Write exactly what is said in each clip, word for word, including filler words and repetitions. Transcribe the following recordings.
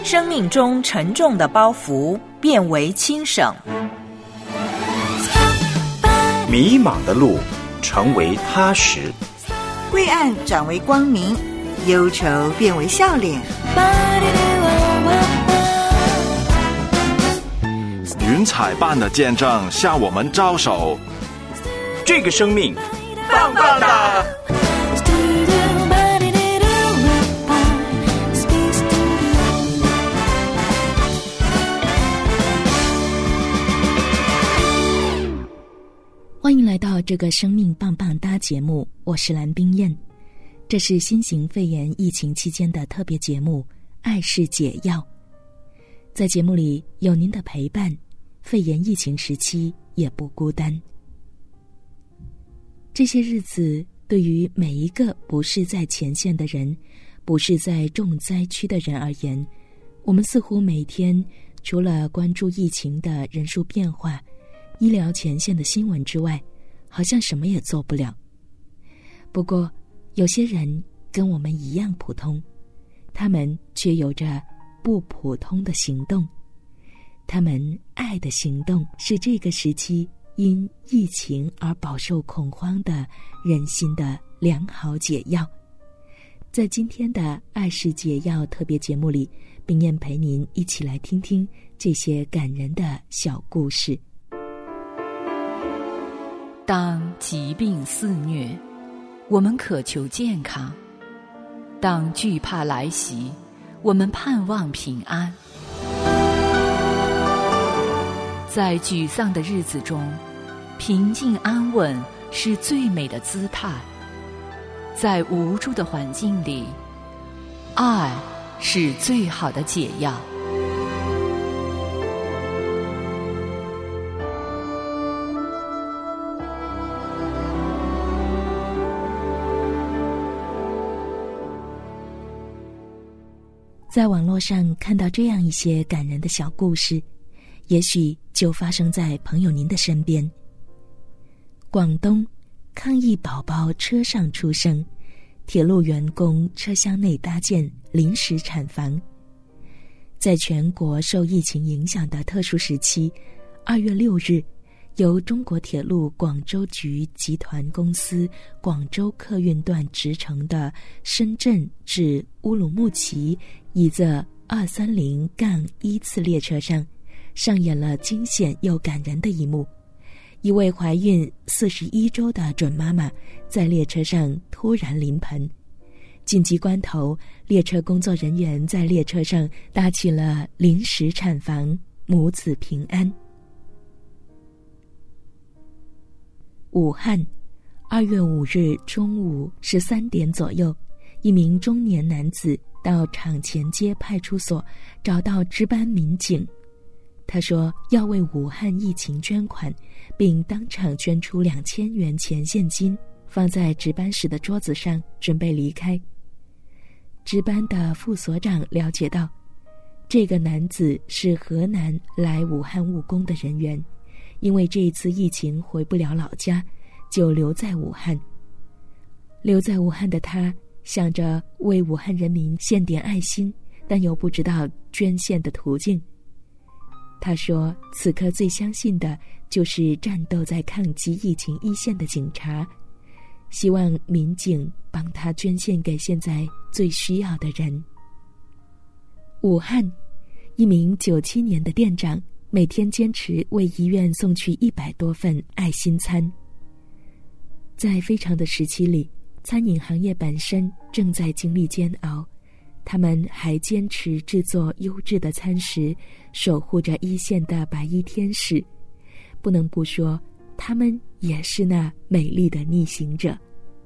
生命中沉重的包袱变为轻省， 迷茫的路成为踏实， 灰暗转为光明，忧愁变为笑脸。 云彩般的见证向我们招手， 这个生命棒棒的。 欢迎来到这个生命棒棒哒节目，我是蓝冰燕。这是新型肺炎疫情期间的特别节目《爱是解药》。在节目里有您的陪伴，肺炎疫情时期也不孤单。这些日子对于每一个不是在前线的人，不是在重灾区的人而言，我们似乎每天除了关注疫情的人数变化、医疗前线的新闻之外，好像什么也做不了。不过有些人跟我们一样普通，他们却有着不普通的行动。他们爱的行动是这个时期因疫情而饱受恐慌的人心的良好解药。在今天的爱是解药特别节目里，冰燕陪您一起来听听这些感人的小故事。 当疾病肆虐，我们渴求健康；当惧怕来袭，我们盼望平安。在沮丧的日子中，平静安稳是最美的姿态。在无助的环境里，爱是最好的解药。 在网络上看到这样一些感人的小故事，也许就发生在朋友您的身边。广东抗疫宝宝车上出生，铁路员工车厢内搭建临时产房。在全国受疫情影响的特殊时期，二月六日，由中国铁路广州局集团公司广州客运段直乘的深圳至乌鲁木齐一座二三零杠一次列车上，上演了惊险又感人的一幕。一位怀孕四十一周的准妈妈在列车上突然临盆，紧急关头，列车工作人员在列车上搭起了临时产房，母子平安。武汉，二月五日中午十三点左右，一名中年男子到厂前街派出所找到值班民警。他说要为武汉疫情捐款，并当场捐出两千元钱现金，放在值班室的桌子上，准备离开。值班的副所长了解到，这个男子是河南来武汉务工的人员，因为这一次疫情回不了老家，就留在武汉。留在武汉的他想着为武汉人民献点爱心，但又不知道捐献的途径。他说此刻最相信的就是战斗在抗击疫情一线的警察，希望民警帮他捐献给现在最需要的人。武汉，一名九七年的店长每天坚持为医院送去一百多份爱心餐。在非常的时期里，餐饮行业本身正在经历煎熬，他们还坚持制作优质的餐食，守护着一线的白衣天使。不能不说，他们也是那美丽的逆行者。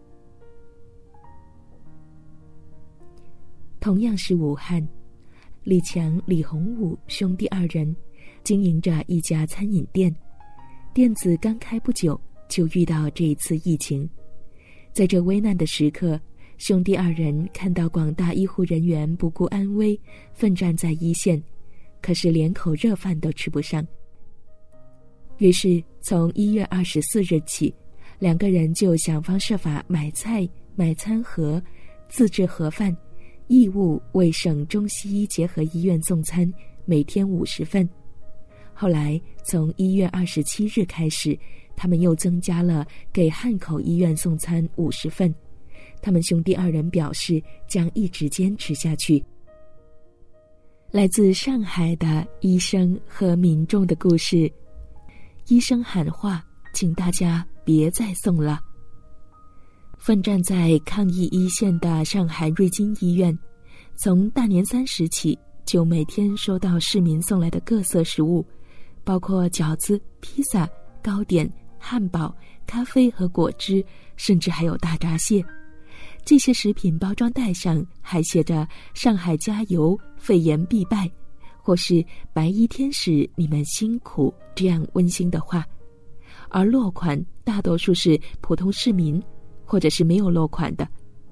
同样是武汉，李强、李洪武兄弟二人经营着一家餐饮店，店子刚开不久就遇到这一次疫情。在这危难的时刻，兄弟二人看到广大医护人员不顾安危，奋战在一线，可是连口热饭都吃不上。于是从一月二十四日起，两个人就想方设法买菜、买餐盒、自制盒饭， 义务为省中西医结合医院送餐，每天五十份。后来从一月二十七日开始，他们又增加了给汉口医院送餐五十份。他们兄弟二人表示将一直坚持下去。来自上海的医生和民众的故事。医生喊话，请大家别再送了。奋战在抗疫一线的上海瑞金医院，从大年三十起就每天收到市民送来的各色食物，包括饺子、披萨、糕点、汉堡、咖啡和果汁，甚至还有大闸蟹。这些食品包装袋上还写着“上海加油，肺炎必败”或是“白衣天使，你们辛苦”这样温馨的话，而落款大多数是普通市民，或者是没有落款的。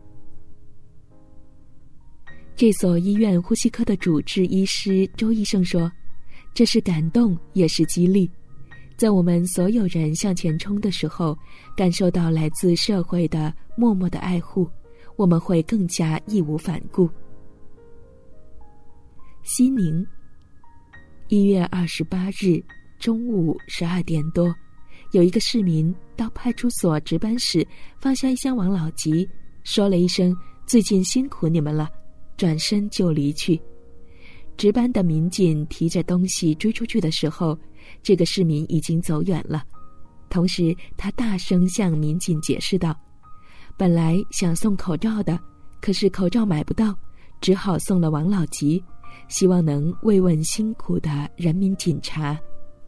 这所医院呼吸科的主治医师周医生说，这是感动也是激励，在我们所有人向前冲的时候，感受到来自社会的默默的爱护，我们会更加义无反顾。西宁，一月二十八日中午十二点多，有一个市民到派出所值班室放下一箱王老吉，说了一声最近辛苦你们了，转身就离去。值班的民警提着东西追出去的时候，这个市民已经走远了。同时他大声向民警解释道，本来想送口罩的，可是口罩买不到，只好送了王老吉，希望能慰问辛苦的人民警察。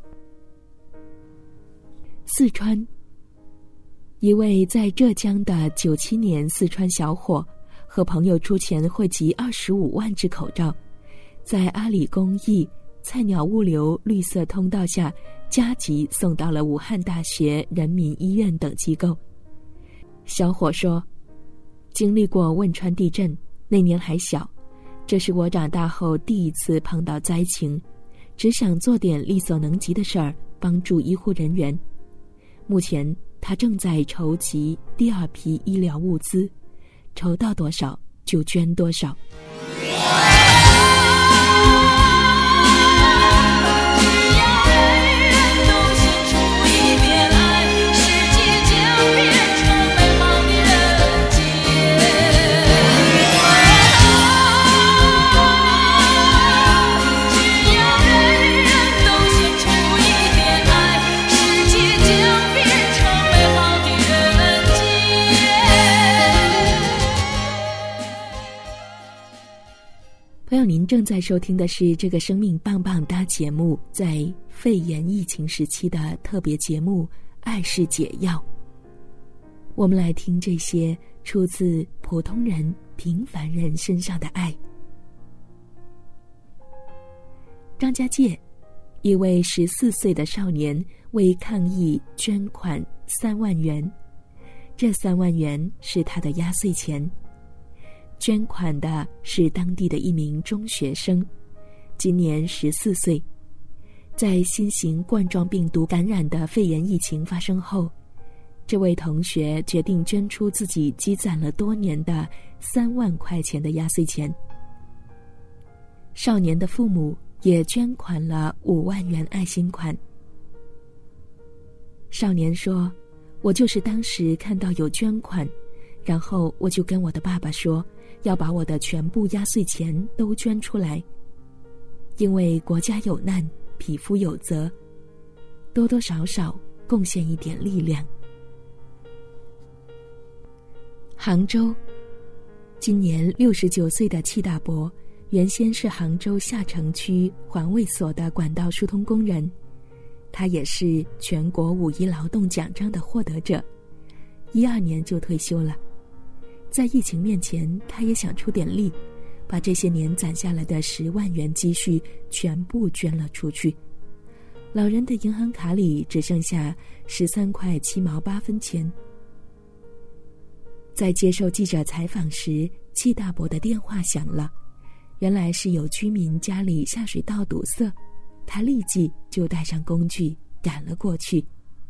四川，一位在浙江的九七年四川小伙和朋友出钱汇集二十五万只口罩，在阿里公益菜鸟物流绿色通道下加急送到了武汉大学人民医院等机构。小伙说，经历过汶川地震，那年还小，这是我长大后第一次碰到灾情，只想做点力所能及的事儿，帮助医护人员。目前他正在筹集第二批医疗物资，筹到多少就捐多少。朋友，您正在收听的是这个生命棒棒哒节目在肺炎疫情时期的特别节目《爱是解药》。我们来听这些出自普通人、平凡人身上的爱。张家界，一位十四岁的少年为抗疫捐款三万元，这三万元是他的压岁钱。捐款的是当地的一名中学生，今年十四岁。在新型冠状病毒感染的肺炎疫情发生后，这位同学决定捐出自己积攒了多年的三万块钱的压岁钱。少年的父母也捐款了五万元爱心款。少年说，我就是当时看到有捐款，然后我就跟我的爸爸说，要把我的全部压岁钱都捐出来，因为国家有难，匹夫有责，多多少少贡献一点力量。杭州，今年六十九岁的戚大伯，原先是杭州下城区环卫所的管道疏通工人，他也是全国五一劳动奖章的获得者，一二年就退休了。在疫情面前，他也想出点力，把这些年攒下来的十万元积蓄全部捐了出去。老人的银行卡里只剩下十三块七毛八分钱。在接受记者采访时，戚大伯的电话响了，原来是有居民家里下水道堵塞，他立即就带上工具赶了过去。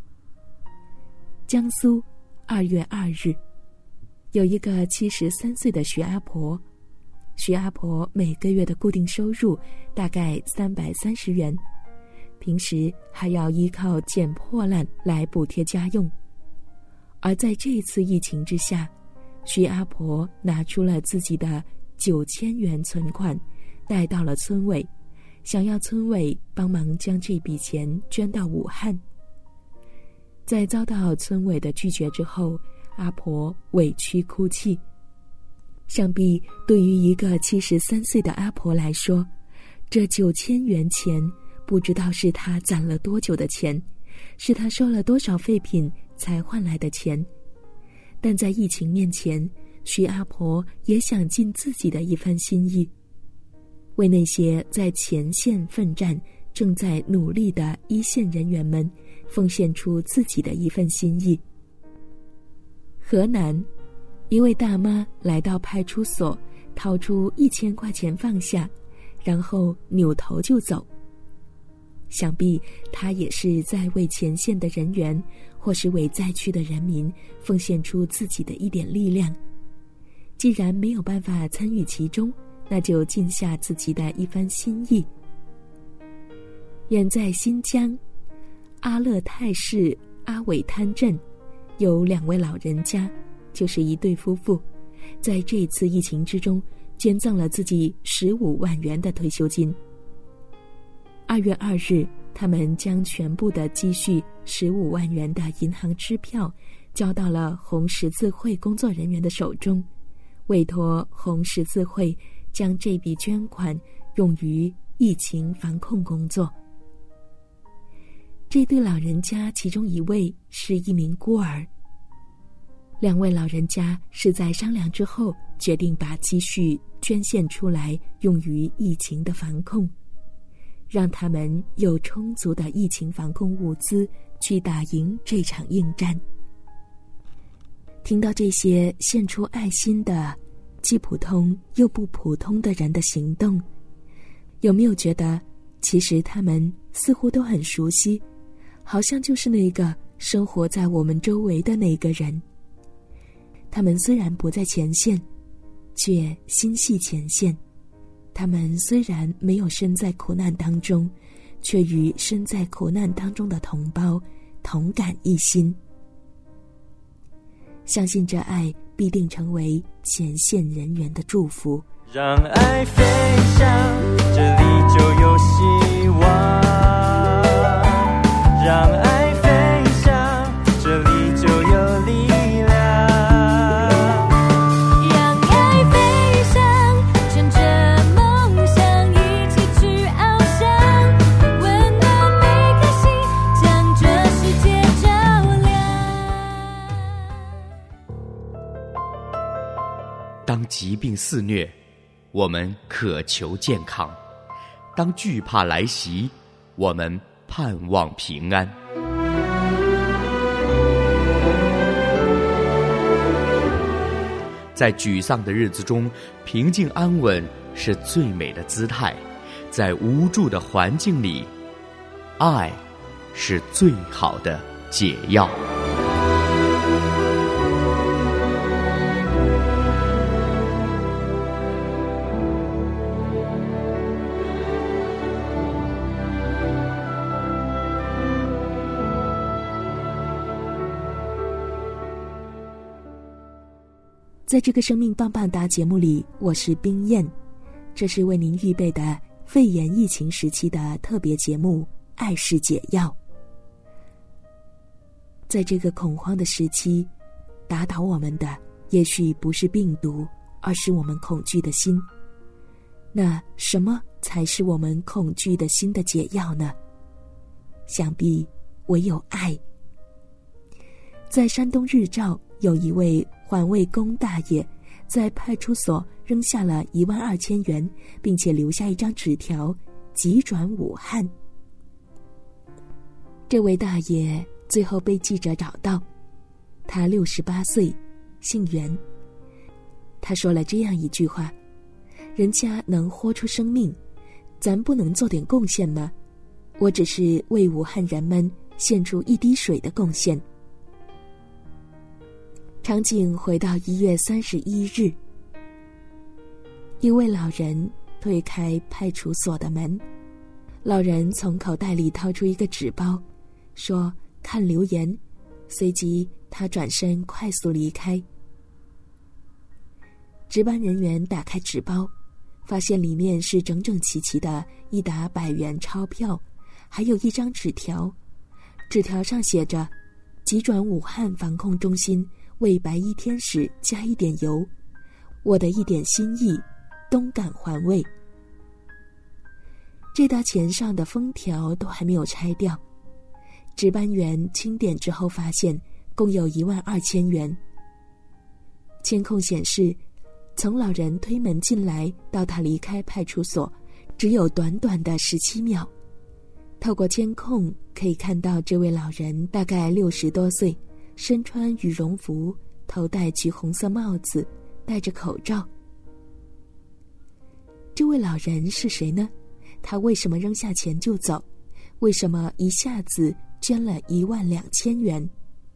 江苏，二月二日，有一个七十三岁的徐阿婆， 徐阿婆每个月的固定收入大概三百三十元，平时还要依靠捡破烂来补贴家用。而在这一次疫情之下，徐阿婆拿出了自己的九千元存款，带到了村委，想要村委帮忙将这笔钱捐到武汉。在遭到村委的拒绝之后，阿婆委屈哭泣。想必对于一个七十三岁的阿婆来说，这九千元钱不知道是她攒了多久的钱，是她收了多少废品才换来的钱。但在疫情面前，徐阿婆也想尽自己的一番心意，为那些在前线奋战、正在努力的一线人员们奉献出自己的一份心意。河南一位大妈来到派出所，掏出一千块钱放下，然后扭头就走。想必她也是在为前线的人员或是为灾区的人民奉献出自己的一点力量。既然没有办法参与其中，那就尽下自己的一番心意。远在新疆阿勒泰市阿韦滩镇，有两位老人家，就是一对夫妇，在这一次疫情之中捐赠了自己十五万元的退休金。二月二日，他们将全部的积蓄十五万元的银行支票交到了红十字会工作人员的手中，委托红十字会将这笔捐款用于疫情防控工作。这对老人家其中一位是一名孤儿，两位老人家是在商量之后决定把积蓄捐献出来，用于疫情的防控，让他们有充足的疫情防控物资去打赢这场硬战。听到这些献出爱心的既普通又不普通的人的行动，有没有觉得其实他们似乎都很熟悉，好像就是那个生活在我们周围的那个人？他们虽然不在前线，却心系前线。他们虽然没有身在苦难当中，却与身在苦难当中的同胞同感一心。相信这爱必定成为前线人员的祝福。 让爱飞翔，这里就有希望。让爱飞翔，这里就有力量。 让爱飞翔，乘着梦想一起去翱翔，温暖每颗心，将这世界照亮。 当疾病肆虐，我们渴求健康；当惧怕来袭，我们盼望平安。在沮丧的日子中，平静安稳是最美的姿态；在无助的环境里，爱是最好的解药。 在这个生命棒棒哒节目里，我是冰燕，这是为您预备的肺炎疫情时期的特别节目《爱是解药》。在这个恐慌的时期，打倒我们的也许不是病毒，而是我们恐惧的心。那什么才是我们恐惧的心的解药呢？想必唯有爱。在山东日照，有一位环卫工大爷在派出所扔下了一万二千元，并且留下一张纸条，急转武汉。这位大爷最后被记者找到，他六十八岁，姓袁。他说了这样一句话：人家能豁出生命，咱不能做点贡献吗？我只是为武汉人们献出一滴水的贡献。场景回到一月三十一日， 一位老人推开派出所的门，老人从口袋里掏出一个纸包，说看留言，随即他转身快速离开。值班人员打开纸包，发现里面是整整齐齐的一沓百元钞票，还有一张纸条，纸条上写着急转武汉防控中心为白衣天使加一点油，我的一点心意，东港环卫。这沓钱上的封条都还没有拆掉，值班员清点之后发现共有一万二千元。监控显示，从老人推门进来到他离开派出所，只有短短的十七秒。透过监控可以看到，这位老人大概六十多岁，身穿羽绒服，头戴橘红色帽子，戴着口罩。这位老人是谁呢？他为什么扔下钱就走？为什么一下子捐了一万两千元？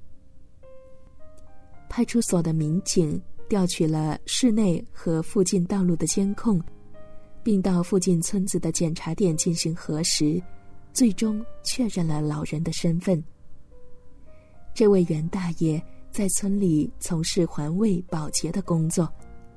派出所的民警调取了室内和附近道路的监控，并到附近村子的检查点进行核实，最终确认了老人的身份。这位袁大爷在村里从事环卫保洁的工作。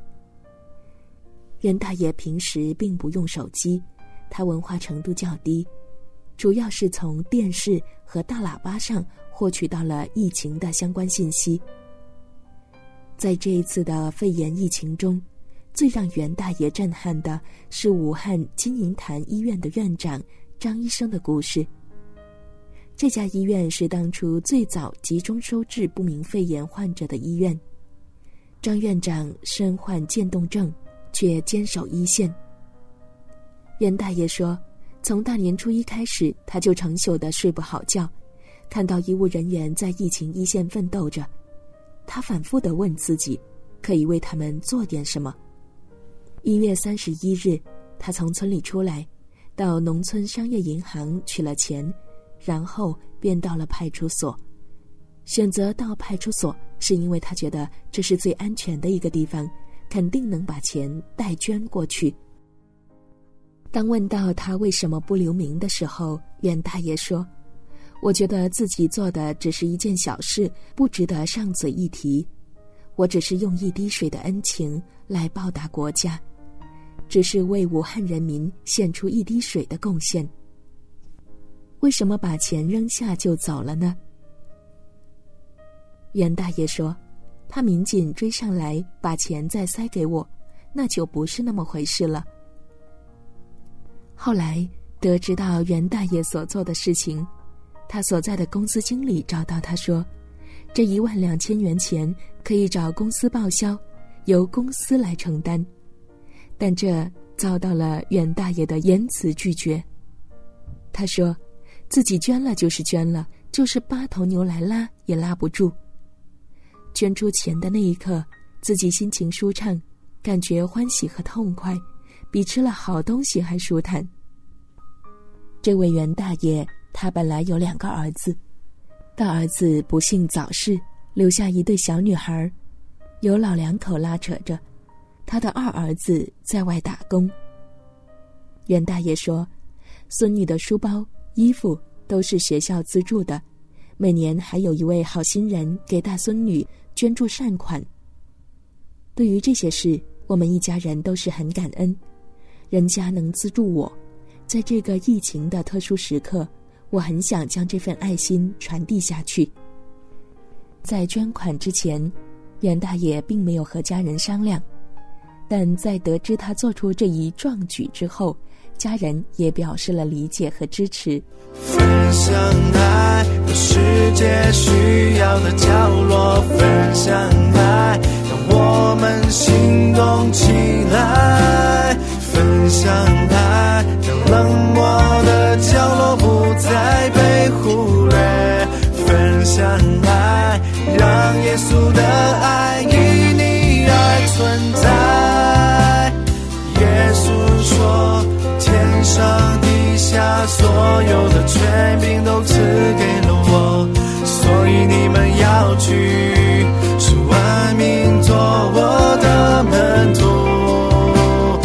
袁大爷平时并不用手机，他文化程度较低，主要是从电视和大喇叭上获取到了疫情的相关信息。在这一次的肺炎疫情中，最让袁大爷震撼的是武汉金银潭医院的院长张医生的故事。这家医院是当初最早集中收治不明肺炎患者的医院。张院长身患渐冻症，却坚守一线。袁大爷说，从大年初一开始，他就成宿的睡不好觉，看到医务人员在疫情一线奋斗着，他反复地问自己，可以为他们做点什么。一月三十一日，他从村里出来，到农村商业银行取了钱，然后便到了派出所。选择到派出所是因为他觉得这是最安全的一个地方，肯定能把钱代捐过去。当问到他为什么不留名的时候，袁大爷说，我觉得自己做的只是一件小事，不值得上嘴一提。我只是用一滴水的恩情来报答国家，只是为武汉人民献出一滴水的贡献。为什么把钱扔下就走了呢？袁大爷说，怕民警追上来把钱再塞给我，那就不是那么回事了。后来得知到袁大爷所做的事情，他所在的公司经理找到他说，这一万两千元钱可以找公司报销，由公司来承担。但这遭到了袁大爷的严词拒绝。他说，自己捐了就是捐了，就是八头牛来拉也拉不住。捐出钱的那一刻，自己心情舒畅，感觉欢喜和痛快，比吃了好东西还舒坦。这位袁大爷，他本来有两个儿子，大儿子不幸早逝，留下一对小女孩，有老两口拉扯着，他的二儿子在外打工。袁大爷说，孙女的书包、衣服都是学校资助的，每年还有一位好心人给大孙女捐助善款。对于这些事，我们一家人都是很感恩，人家能资助我，在这个疫情的特殊时刻，我很想将这份爱心传递下去。在捐款之前，袁大爷并没有和家人商量，但在得知他做出这一壮举之后，家人也表示了理解和支持。 分享爱，有世界需要的角落，分享爱，让我们行动起来。分享爱，让冷漠的角落不再被忽略。分享爱，让耶稣的爱因你而存在。耶稣说，天上地下所有的权柄都赐给了我，所以你们要去，使万民做我的门徒。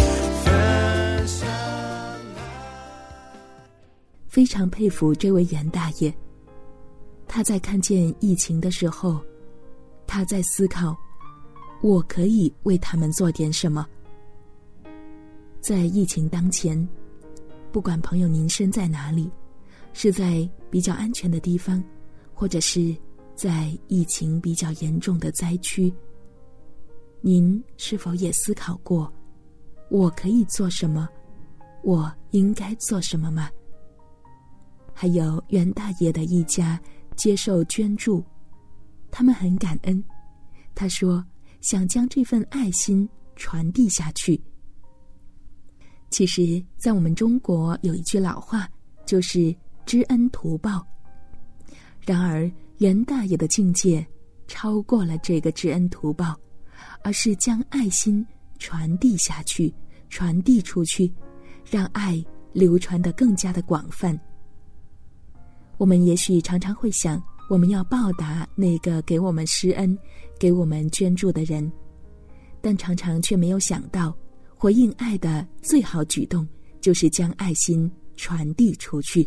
非常佩服这位袁大爷。他在看见疫情的时候，他在思考，我可以为他们做点什么。在疫情当前，不管朋友您身在哪里，是在比较安全的地方，或者是在疫情比较严重的灾区，您是否也思考过，我可以做什么？我应该做什么吗？还有袁大爷的一家接受捐助，他们很感恩。他说想将这份爱心传递下去。其实在我们中国有一句老话，就是知恩图报。然而袁大爷的境界超过了这个知恩图报，而是将爱心传递下去，传递出去，让爱流传得更加的广泛。我们也许常常会想，我们要报答那个给我们施恩、给我们捐助的人，但常常却没有想到，回应爱的最好举动就是将爱心传递出去。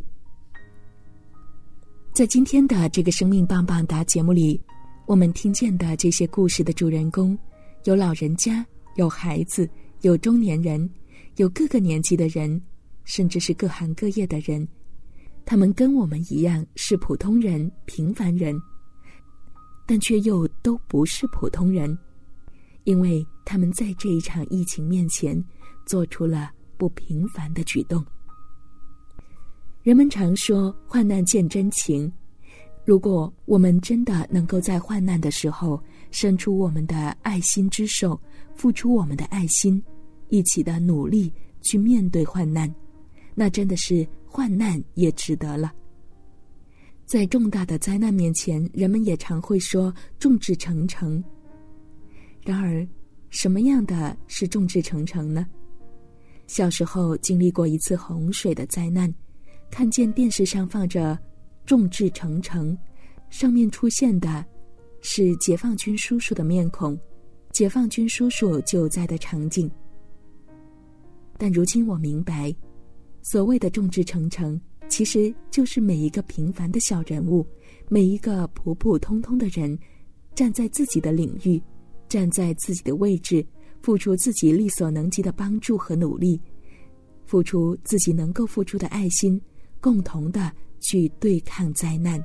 在今天的这个生命棒棒哒节目里，我们听见的这些故事的主人公，有老人家，有孩子，有中年人，有各个年纪的人，甚至是各行各业的人。他们跟我们一样是普通人、平凡人，但却又都不是普通人，因为他们在这一场疫情面前做出了不平凡的举动。人们常说患难见真情，如果我们真的能够在患难的时候伸出我们的爱心之手，付出我们的爱心，一起的努力去面对患难，那真的是患难也值得了。在重大的灾难面前，人们也常会说众志成城。然而什么样的是众志成城呢？小时候经历过一次洪水的灾难，看见电视上放着众志成城，上面出现的是解放军叔叔的面孔，解放军叔叔救灾的场景。但如今我明白，所谓的众志成城，其实就是每一个平凡的小人物，每一个普普通通的人，站在自己的领域，站在自己的位置，付出自己力所能及的帮助和努力，付出自己能够付出的爱心，共同的去对抗灾难。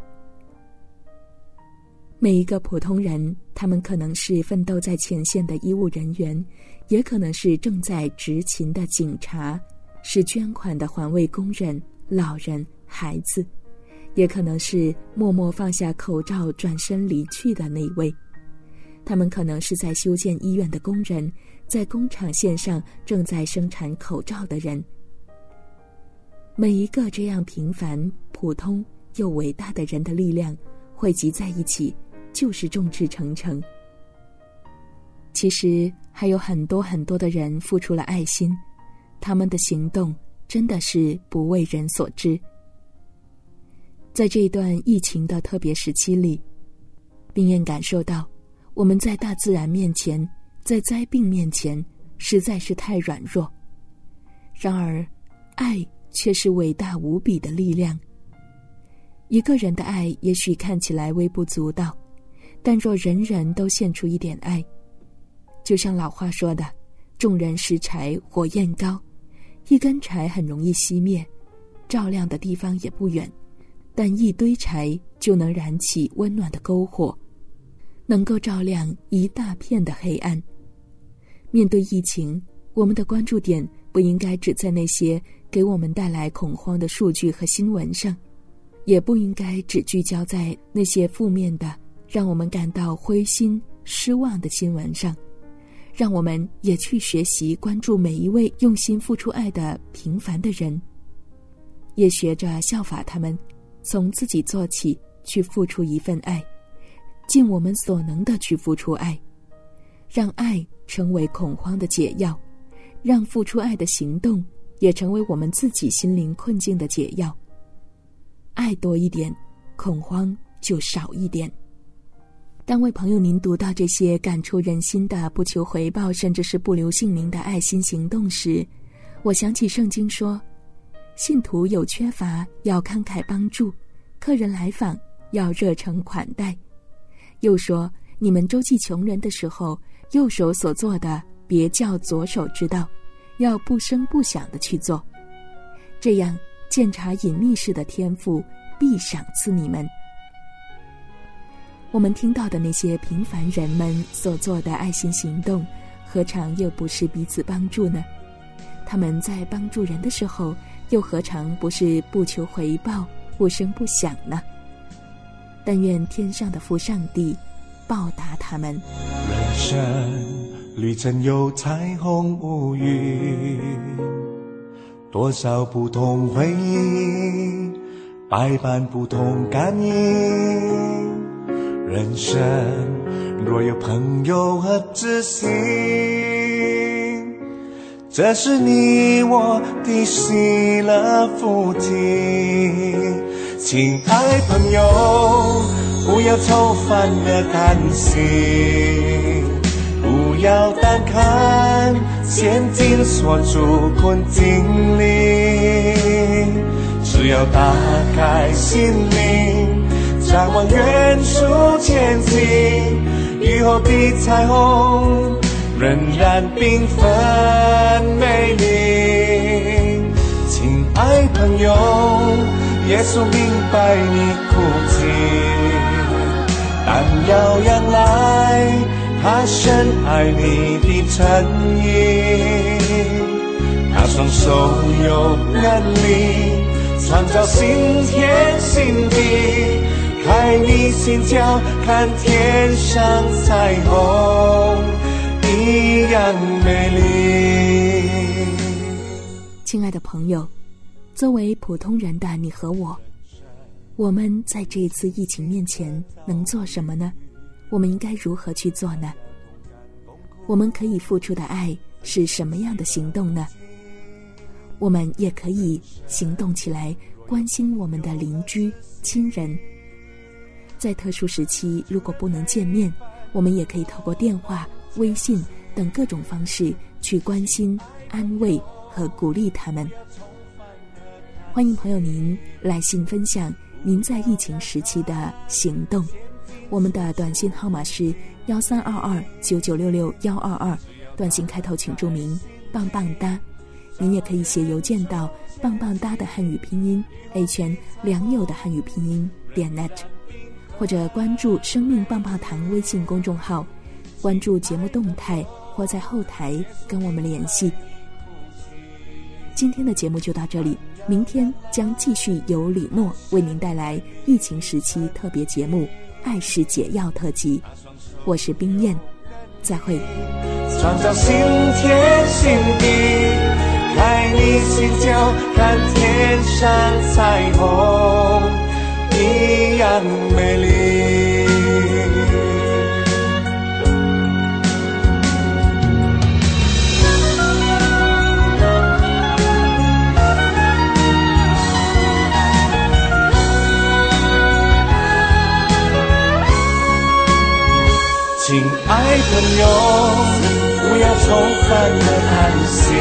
每一个普通人，他们可能是奋斗在前线的医务人员，也可能是正在执勤的警察，是捐款的环卫工人、老人、孩子，也可能是默默放下口罩转身离去的那位。他们可能是在修建医院的工人，在工厂线上正在生产口罩的人。每一个这样平凡、普通又伟大的人的力量汇集在一起，就是众志成城。其实还有很多很多的人付出了爱心，他们的行动真的是不为人所知。在这一段疫情的特别时期里，并愿感受到我们在大自然面前，在灾病面前实在是太软弱，然而爱却是伟大无比的力量。一个人的爱也许看起来微不足道，但若人人都献出一点爱，就像老话说的，众人拾柴火焰高，一根柴很容易熄灭，照亮的地方也不远，但一堆柴就能燃起温暖的篝火，能够照亮一大片的黑暗。面对疫情，我们的关注点不应该只在那些给我们带来恐慌的数据和新闻上，也不应该只聚焦在那些负面的让我们感到灰心失望的新闻上，让我们也去学习关注每一位用心付出爱的平凡的人，也学着效法他们，从自己做起，去付出一份爱，尽我们所能的去付出爱，让爱成为恐慌的解药，让付出爱的行动也成为我们自己心灵困境的解药。爱多一点，恐慌就少一点。当为朋友您读到这些感触人心的不求回报甚至是不留姓名的爱心行动时，我想起圣经说， 信徒有缺乏要慷慨帮助，客人来访要热诚款待。又说，你们周济穷人的时候，右手所做的别叫左手知道，要不声不响的去做，这样鉴察隐秘事的天父必赏赐你们。我们听到的那些平凡人们所做的爱心行动，何尝又不是彼此帮助呢？他们在帮助人的时候，又何尝不是不求回报，不声不响呢？但愿天上的父上帝报答他们。 人生旅程有彩虹无云，多少不同回忆，百般不同感应。人生若有朋友和知心，这是你我的喜乐福气。亲爱朋友，不要愁烦了担心，不要单看前进所处困境里，只要打开心灵，展望远处前行，雨后的彩虹仍然缤纷美丽。亲爱朋友，耶稣明白你苦境，但要仰赖他深爱你的诚意，他双手有能力创造新天新地，开你心窍，看天上彩虹一样美丽。 亲爱的朋友，作为普通人的你和我，我们在这一次疫情面前能做什么呢？我们应该如何去做呢？我们可以付出的爱是什么样的行动呢？我们也可以行动起来，关心我们的邻居、亲人。在特殊时期，如果不能见面，我们也可以透过电话、微信等各种方式去关心、安慰和鼓励他们。欢迎朋友您来信分享您在疫情时期的行动。我们的短信号码是幺三二二九九六六幺二二，短信开头请注明棒棒哒。您也可以写邮件到棒棒哒的汉语拼音 a 圈良友的汉语拼音点 net， 或者关注生命棒棒糖微信公众号，关注节目动态或在后台跟我们联系。今天的节目就到这里，明天将继续由李诺为您带来疫情时期特别节目爱是解药特辑。我是冰燕，再会。 创造新天新地，开你心窍，看天上彩虹一样美丽。亲爱朋友，不要愁烦了担心，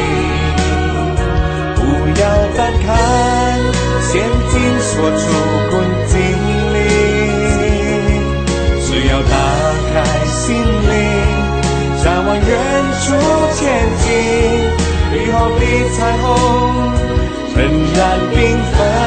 不要单看前进所处困境里，只要打开心灵，展望远处前进，雨后的彩虹仍然缤纷